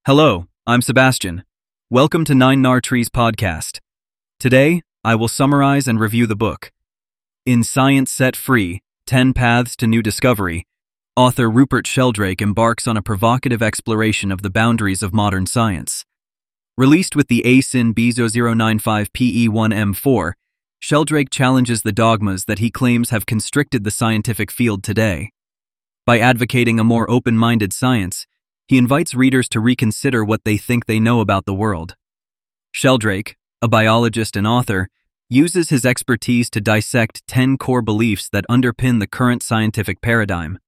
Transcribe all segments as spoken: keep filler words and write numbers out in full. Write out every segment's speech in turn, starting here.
Hello, I'm Sebastian. Welcome to Nine Nar Trees podcast. Today, I will summarize and review the book. In Science Set Free, ten Paths to New Discovery, author Rupert Sheldrake embarks on a provocative exploration of the boundaries of modern science. Released with the A S I N B zero zero nine five P E one M four, Sheldrake challenges the dogmas that he claims have constricted the scientific field today. By advocating a more open-minded science, he invites readers to reconsider what they think they know about the world. Sheldrake, a biologist and author, uses his expertise to dissect ten core beliefs that underpin the current scientific paradigm.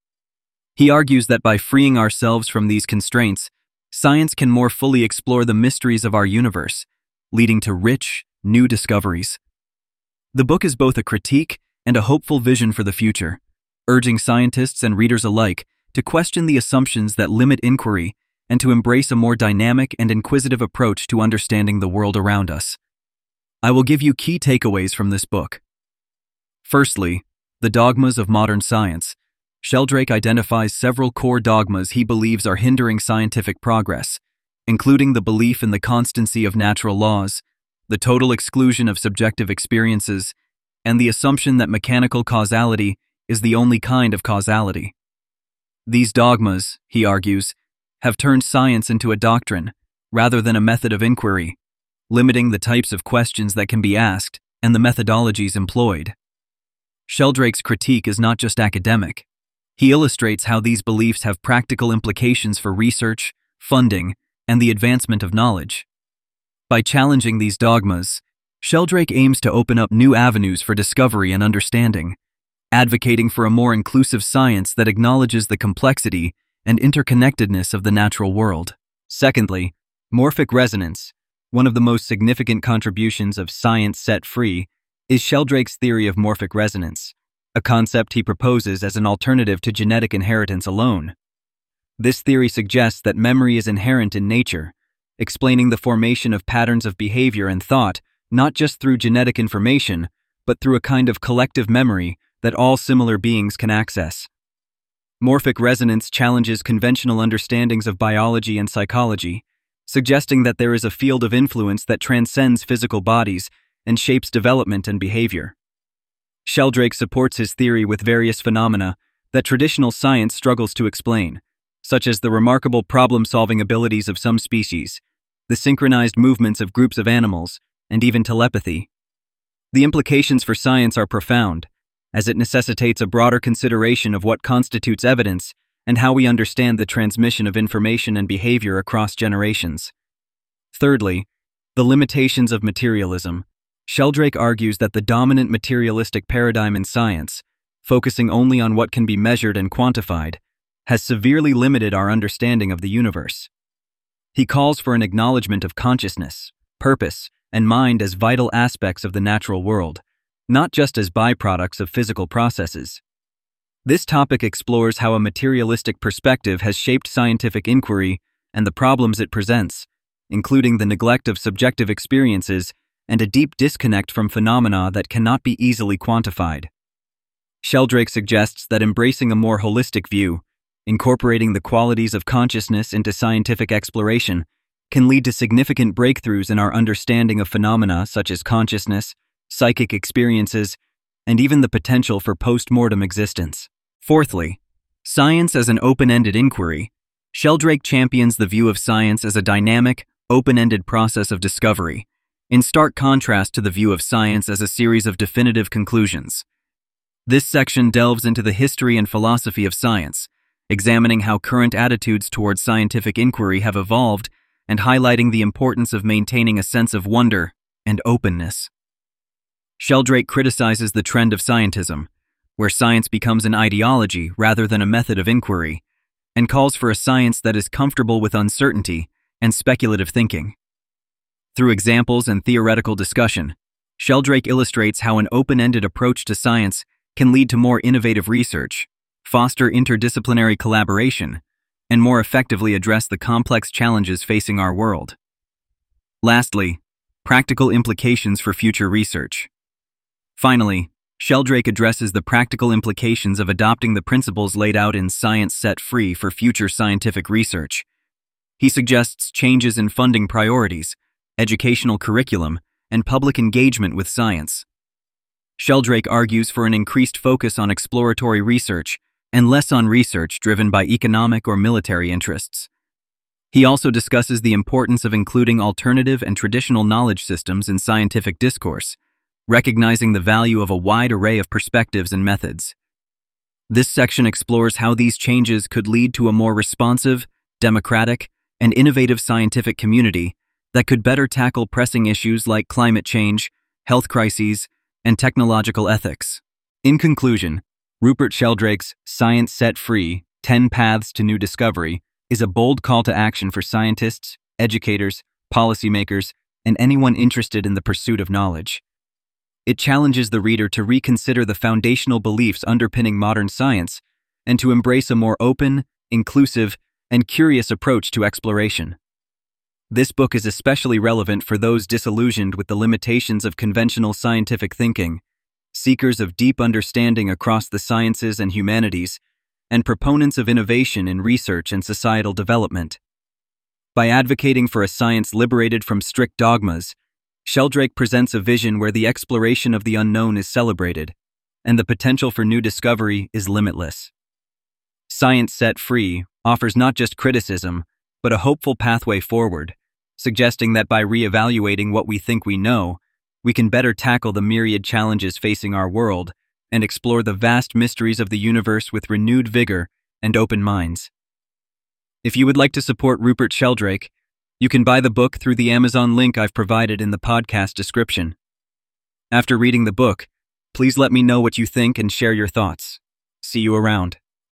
He argues that by freeing ourselves from these constraints, science can more fully explore the mysteries of our universe, leading to rich, new discoveries. The book is both a critique and a hopeful vision for the future, urging scientists and readers alike to question the assumptions that limit inquiry and to embrace a more dynamic and inquisitive approach to understanding the world around us. I will give you key takeaways from this book. Firstly, the dogmas of modern science. Sheldrake identifies several core dogmas he believes are hindering scientific progress, including the belief in the constancy of natural laws, the total exclusion of subjective experiences, and the assumption that mechanical causality is the only kind of causality. These dogmas, he argues, have turned science into a doctrine rather than a method of inquiry, limiting the types of questions that can be asked and the methodologies employed. Sheldrake's critique is not just academic. He illustrates how these beliefs have practical implications for research, funding, and the advancement of knowledge. By challenging these dogmas, Sheldrake aims to open up new avenues for discovery and understanding, advocating for a more inclusive science that acknowledges the complexity and interconnectedness of the natural world. Secondly, morphic resonance. One of the most significant contributions of Science Set Free is Sheldrake's theory of morphic resonance, a concept he proposes as an alternative to genetic inheritance alone. This theory suggests that memory is inherent in nature, explaining the formation of patterns of behavior and thought not just through genetic information, but through a kind of collective memory that all similar beings can access. Morphic resonance challenges conventional understandings of biology and psychology, suggesting that there is a field of influence that transcends physical bodies and shapes development and behavior. Sheldrake supports his theory with various phenomena that traditional science struggles to explain, such as the remarkable problem-solving abilities of some species, the synchronized movements of groups of animals, and even telepathy. The implications for science are profound, as it necessitates a broader consideration of what constitutes evidence and how we understand the transmission of information and behavior across generations. Thirdly, the limitations of materialism. Sheldrake argues that the dominant materialistic paradigm in science, focusing only on what can be measured and quantified, has severely limited our understanding of the universe. He calls for an acknowledgement of consciousness, purpose, and mind as vital aspects of the natural world, not just as byproducts of physical processes. This topic explores how a materialistic perspective has shaped scientific inquiry and the problems it presents, including the neglect of subjective experiences and a deep disconnect from phenomena that cannot be easily quantified. Sheldrake suggests that embracing a more holistic view, incorporating the qualities of consciousness into scientific exploration, can lead to significant breakthroughs in our understanding of phenomena such as consciousness, psychic experiences, and even the potential for post-mortem existence. Fourthly, science as an open-ended inquiry. Sheldrake champions the view of science as a dynamic, open-ended process of discovery, in stark contrast to the view of science as a series of definitive conclusions. This section delves into the history and philosophy of science, examining how current attitudes towards scientific inquiry have evolved and highlighting the importance of maintaining a sense of wonder and openness. Sheldrake criticizes the trend of scientism, where science becomes an ideology rather than a method of inquiry, and calls for a science that is comfortable with uncertainty and speculative thinking. Through examples and theoretical discussion, Sheldrake illustrates how an open-ended approach to science can lead to more innovative research, foster interdisciplinary collaboration, and more effectively address the complex challenges facing our world. Lastly, practical implications for future research. Finally, Sheldrake addresses the practical implications of adopting the principles laid out in Science Set Free for future scientific research. He suggests changes in funding priorities, educational curriculum, and public engagement with science. Sheldrake argues for an increased focus on exploratory research and less on research driven by economic or military interests. He also discusses the importance of including alternative and traditional knowledge systems in scientific discourse, recognizing the value of a wide array of perspectives and methods. This section explores how these changes could lead to a more responsive, democratic, and innovative scientific community that could better tackle pressing issues like climate change, health crises, and technological ethics. In conclusion, Rupert Sheldrake's Science Set Free: ten Paths to New Discovery is a bold call to action for scientists, educators, policymakers, and anyone interested in the pursuit of knowledge. It challenges the reader to reconsider the foundational beliefs underpinning modern science and to embrace a more open, inclusive, and curious approach to exploration. This book is especially relevant for those disillusioned with the limitations of conventional scientific thinking, seekers of deep understanding across the sciences and humanities, and proponents of innovation in research and societal development. By advocating for a science liberated from strict dogmas, Sheldrake presents a vision where the exploration of the unknown is celebrated, and the potential for new discovery is limitless. Science Set Free offers not just criticism, but a hopeful pathway forward, suggesting that by re-evaluating what we think we know, we can better tackle the myriad challenges facing our world and explore the vast mysteries of the universe with renewed vigor and open minds. If you would like to support Rupert Sheldrake, you can buy the book through the Amazon link I've provided in the podcast description. After reading the book, please let me know what you think and share your thoughts. See you around.